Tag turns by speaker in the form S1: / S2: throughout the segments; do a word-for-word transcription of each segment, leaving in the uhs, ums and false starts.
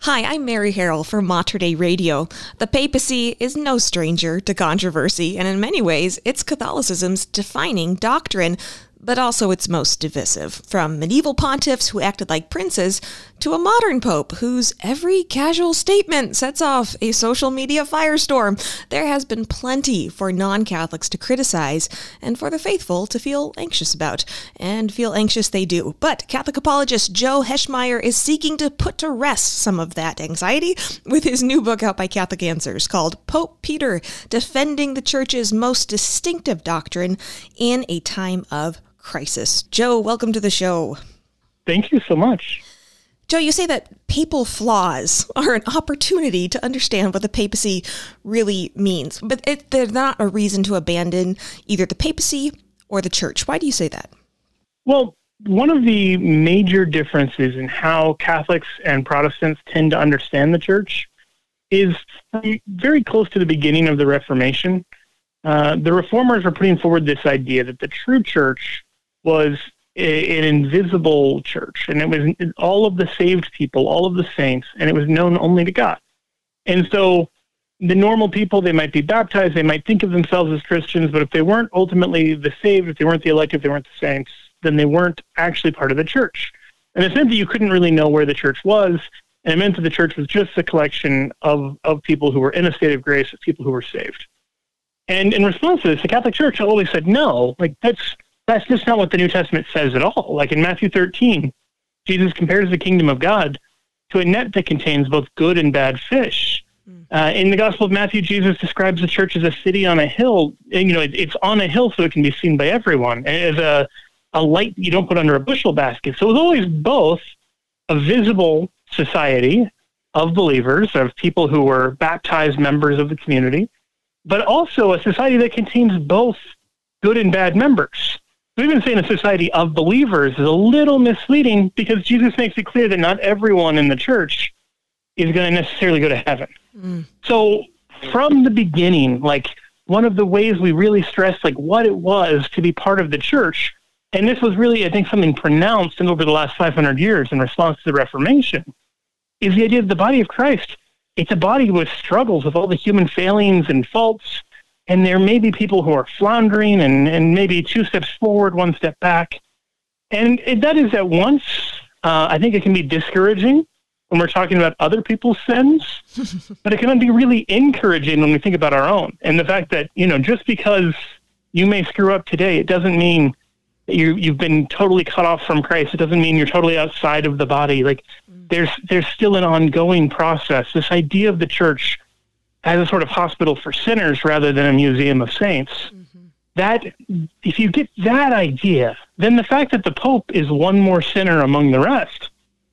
S1: Hi, I'm Mary Harrell for Mater Dei Radio. The papacy is no stranger to controversy, and in many ways, it's Catholicism's defining doctrine, but also its most divisive. From medieval pontiffs who acted like princes to a modern pope whose every casual statement sets off a social media firestorm, there has been plenty for non-Catholics to criticize and for the faithful to feel anxious about. And feel anxious they do. But Catholic apologist Joe Heschmeyer is seeking to put to rest some of that anxiety with his new book out by Catholic Answers called Pope Peter, Defending the Church's Most Distinctive Doctrine in a Time of Crisis. Joe, welcome to the show.
S2: Thank you so much.
S1: Joe, you say that papal flaws are an opportunity to understand what the papacy really means, but it, they're not a reason to abandon either the papacy or the church. Why do you say that?
S2: Well, one of the major differences in how Catholics and Protestants tend to understand the church is very close to the beginning of the Reformation. Uh, the Reformers were putting forward this idea that the true church was a, an invisible church, and it was all of the saved people, all of the saints, and it was known only to God. And so the normal people, they might be baptized, they might think of themselves as Christians, but if they weren't ultimately the saved, if they weren't the elect, if they weren't the saints, then they weren't actually part of the church. And it meant that you couldn't really know where the church was, and it meant that the church was just a collection of, of people who were in a state of grace, of people who were saved. And in response to this, the Catholic Church always said, no, like that's that's just not what the New Testament says at all. Like in Matthew thirteen, Jesus compares the kingdom of God to a net that contains both good and bad fish. Mm. Uh, in the Gospel of Matthew, Jesus describes the church as a city on a hill. And, you know, it, it's on a hill so it can be seen by everyone. And as a, a light you don't put under a bushel basket. So it was always both a visible society of believers, of people who were baptized members of the community, but also a society that contains both good and bad members. Even saying a society of believers is a little misleading because Jesus makes it clear that not everyone in the church is going to necessarily go to heaven. Mm. So from the beginning, like one of the ways we really stressed like what it was to be part of the church, and this was really, I think, something pronounced in over the last five hundred years in response to the Reformation, is the idea of the body of Christ. It's a body with struggles with all the human failings and faults. And there may be people who are floundering and, and maybe two steps forward, one step back. And it, that is at once, uh, I think it can be discouraging when we're talking about other people's sins, but it can be really encouraging when we think about our own. And the fact that, you know, just because you may screw up today, it doesn't mean that you, you've been totally cut off from Christ. It doesn't mean you're totally outside of the body. Like mm. there's, there's still an ongoing process. This idea of the church as a sort of hospital for sinners rather than a museum of saints. Mm-hmm. That, if you get that idea, then the fact that the Pope is one more sinner among the rest,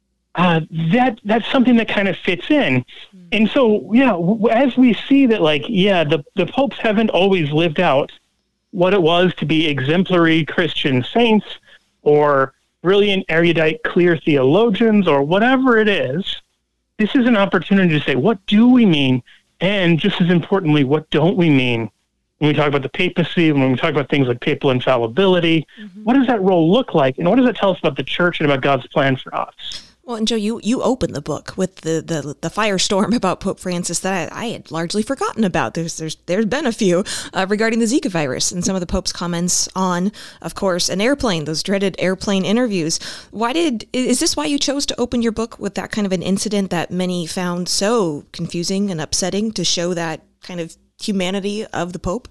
S2: uh, that that's something that kind of fits in. Mm-hmm. And so, yeah, w- as we see that, like, yeah, the, the popes haven't always lived out what it was to be exemplary Christian saints or brilliant, erudite, clear theologians or whatever it is, this is an opportunity to say, what do we mean? And just as importantly, what don't we mean when we talk about the papacy, when we talk about things like papal infallibility? Mm-hmm. What does that role look like? And what does it tell us about the church and about God's plan for us?
S1: Well, and Joe, you, you opened the book with the, the, the firestorm about Pope Francis that I, I had largely forgotten about. There's there's there's been a few uh, regarding the Zika virus and some of the Pope's comments on, of course, an airplane, those dreaded airplane interviews. Why did is this why you chose to open your book with that kind of an incident that many found so confusing and upsetting to show that kind of humanity of the Pope?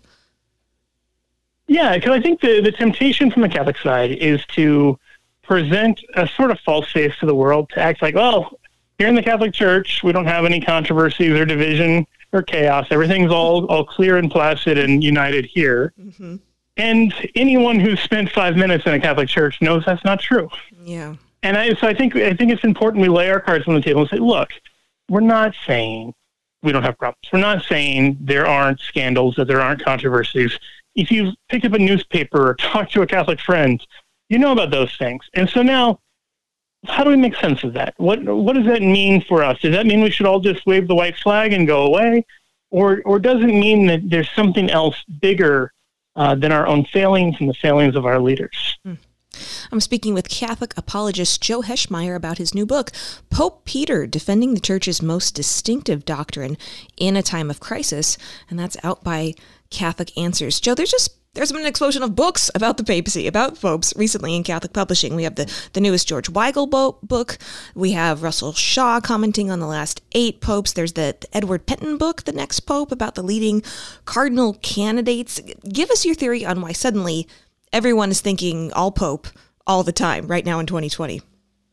S2: Yeah, because I think the, the temptation from the Catholic side is to present a sort of false face to the world, to act like, well, here in the Catholic Church, we don't have any controversies or division or chaos. Everything's all, all clear and placid and united here. Mm-hmm. And anyone who's spent five minutes in a Catholic Church knows that's not true.
S1: Yeah.
S2: And I, so I think I think it's important we lay our cards on the table and say, look, we're not saying we don't have problems. We're not saying there aren't scandals, that there aren't controversies. If you've picked up a newspaper or talked to a Catholic friend, you know about those things. And so now, how do we make sense of that? What what does that mean for us? Does that mean we should all just wave the white flag and go away? Or or does it mean that there's something else bigger uh, than our own failings and the failings of our leaders?
S1: I'm speaking with Catholic apologist Joe Heschmeyer about his new book, Pope Peter, Defending the Church's Most Distinctive Doctrine in a Time of Crisis, and that's out by Catholic Answers. Joe, there's just There's been an explosion of books about the papacy, about popes recently in Catholic publishing. We have the, the newest George Weigel bo- book. We have Russell Shaw commenting on the last eight popes. There's the, the Edward Penton book, The Next Pope, about the leading cardinal candidates. Give us your theory on why suddenly everyone is thinking all pope all the time right now in twenty twenty.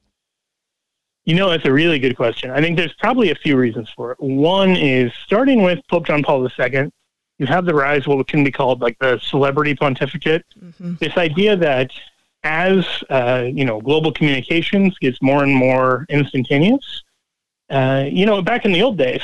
S2: You know, that's a really good question. I think there's probably a few reasons for it. One is starting with Pope John Paul the Second. You have the rise of what can be called like the celebrity pontificate. Mm-hmm. This idea that as, uh, you know, global communications gets more and more instantaneous, uh, you know, back in the old days,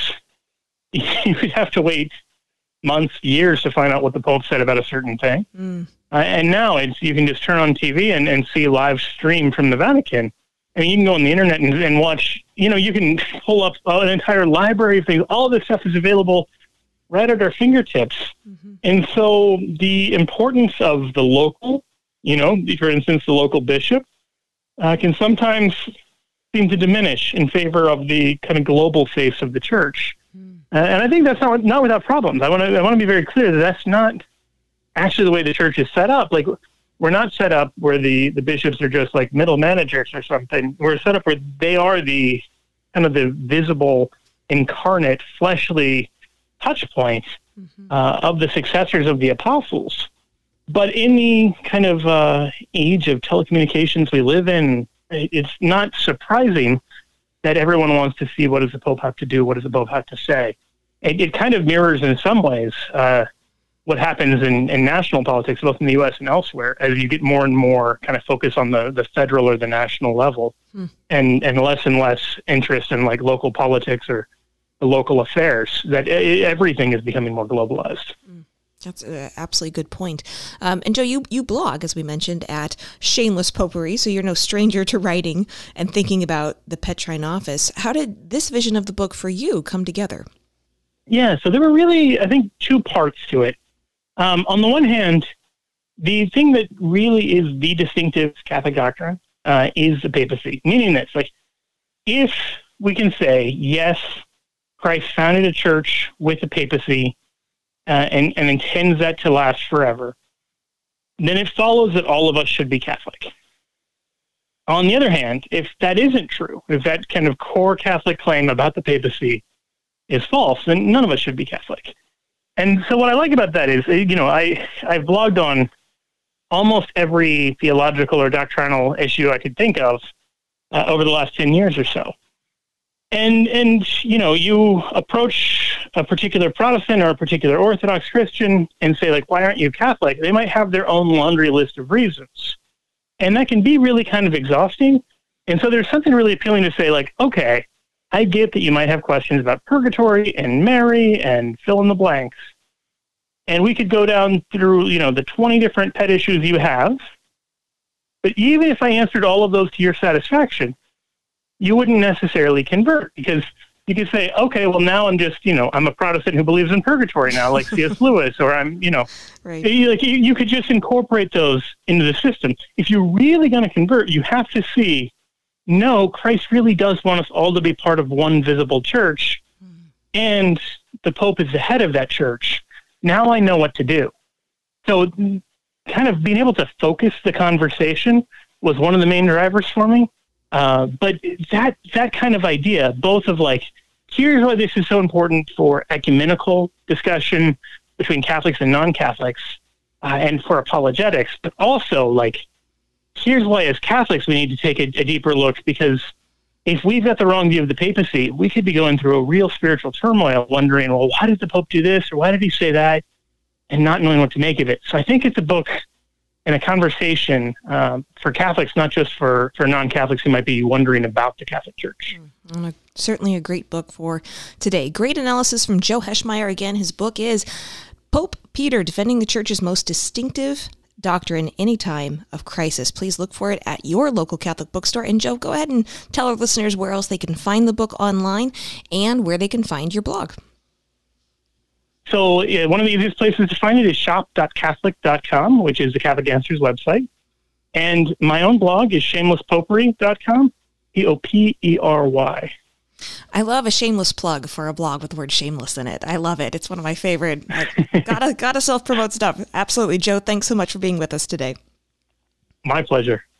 S2: you would have to wait months, years to find out what the Pope said about a certain thing. Mm. Uh, and now it's, you can just turn on T V and, and see a live stream from the Vatican. I mean, you can go on the internet and, and watch, you know, you can pull up an entire library of things. All this stuff is available right at our fingertips. Mm-hmm. And so the importance of the local, you know, for instance, the local bishop, uh, can sometimes seem to diminish in favor of the kind of global face of the church. Mm. Uh, and I think that's not, not without problems. I want to I want to be very clear that that's not actually the way the church is set up. Like, we're not set up where the, the bishops are just like middle managers or something. We're set up where they are the kind of the visible, incarnate, fleshly touch point mm-hmm. uh, of the successors of the apostles. But in the kind of uh, age of telecommunications we live in, it's not surprising that everyone wants to see what does the Pope have to do, what does the Pope have to say. It, it kind of mirrors in some ways uh, what happens in, in national politics, both in the U S and elsewhere, as you get more and more kind of focus on the, the federal or the national level mm. and, and less and less interest in like local politics or local affairs, that everything is becoming more globalized.
S1: That's an absolutely good point. Um, and Joe, you, you blog, as we mentioned, at Shameless Popery, so you're no stranger to writing and thinking about the Petrine office. How did this vision of the book for you come together?
S2: Yeah, so there were really, I think, two parts to it. Um, on the one hand, the thing that really is the distinctive Catholic doctrine uh, is the papacy, meaning this, like, if we can say, yes, Christ founded a church with the papacy uh, and, and intends that to last forever, then it follows that all of us should be Catholic. On the other hand, if that isn't true, if that kind of core Catholic claim about the papacy is false, then none of us should be Catholic. And so what I like about that is, you know, I, I've blogged on almost every theological or doctrinal issue I could think of uh, over the last ten years or so. And, and you know, you approach a particular Protestant or a particular Orthodox Christian and say, like, why aren't you Catholic? They might have their own laundry list of reasons. And that can be really kind of exhausting. And so there's something really appealing to say, like, okay, I get that you might have questions about purgatory and Mary and fill in the blanks. And we could go down through, you know, the twenty different pet issues you have. But even if I answered all of those to your satisfaction, you wouldn't necessarily convert, because you could say, okay, well, now I'm just, you know, I'm a Protestant who believes in purgatory now, like C S Lewis, or I'm, you know, right. you, like you, you could just incorporate those into the system. If you're really going to convert, you have to see, no, Christ really does want us all to be part of one visible church, mm. and the Pope is the head of that church. Now I know what to do. So kind of being able to focus the conversation was one of the main drivers for me. Uh, but that that kind of idea, both of like, here's why this is so important for ecumenical discussion between Catholics and non-Catholics, uh, and for apologetics, but also like, here's why as Catholics we need to take a, a deeper look, because if we've got the wrong view of the papacy, we could be going through a real spiritual turmoil, wondering, well, why did the Pope do this, or why did he say that, and not knowing what to make of it. So I think it's a book and a conversation um, for Catholics, not just for, for non-Catholics who might be wondering about the Catholic Church.
S1: Mm, a, certainly a great book for today. Great analysis from Joe Heschmeyer. Again, his book is Pope Peter, Defending the Church's Most Distinctive Doctrine in a Time of Crisis. Please look for it at your local Catholic bookstore. And Joe, go ahead and tell our listeners where else they can find the book online and where they can find your blog.
S2: So yeah, one of the easiest places to find it is shop dot catholic dot com, which is the Catholic Answers website. And my own blog is shameless popery dot com, P O P E R Y.
S1: I love a shameless plug for a blog with the word shameless in it. I love it. It's one of my favorite. Like, gotta, gotta self-promote stuff. Absolutely. Joe, thanks so much for being with us today.
S2: My pleasure.